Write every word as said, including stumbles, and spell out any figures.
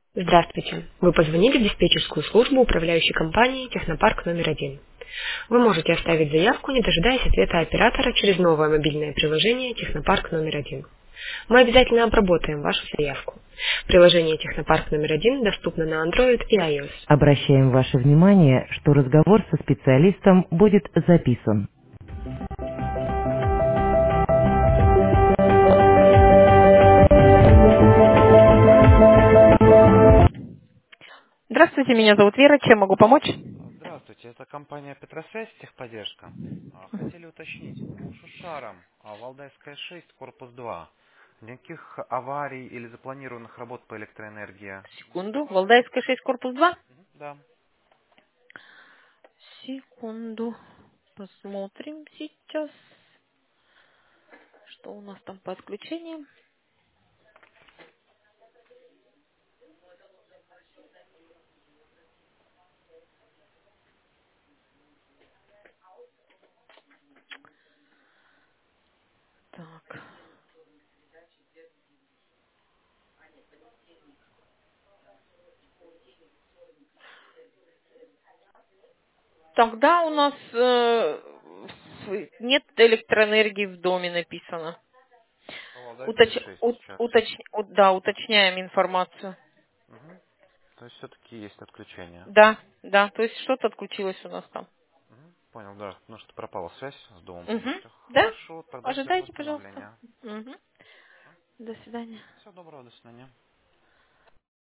Здравствуйте. Вы позвонили в диспетчерскую службу управляющей компании «Технопарк номер один». Вы можете оставить заявку, не дожидаясь ответа оператора через новое мобильное приложение «Технопарк номер один». Мы обязательно обработаем вашу заявку. Приложение «Технопарк номер один» доступно на Android и iOS. Обращаем ваше внимание, что разговор со специалистом будет записан. Здравствуйте, меня зовут Вера. Чем могу помочь? А, Здравствуйте, это компания Петросвязь, техподдержка. А, Хотели уточнить, по Шушарам, а, Валдайская шесть, корпус два. Никаких аварий или запланированных работ по электроэнергии не Секунду. скрывали? Валдайская шесть, корпус два. Мгм. Да. Секунду. Посмотрим сейчас, что у нас там по отключениям. Так. Тогда у нас э, с- нет электроэнергии в доме написано. По Валдайской Уточ- шесть ут- сейчас. уточ- ут- да, уточняем информацию. Мгм. То есть все-таки есть отключение. Да, да, то есть что-то отключилось у нас там. Мгм. Понял, да, потому что пропала связь с домом Угу. полностью. Да? Хорошо, тогда ждем Ожидайте, пожалуйста. восстановления. Угу. До свидания. Всего доброго, до свидания.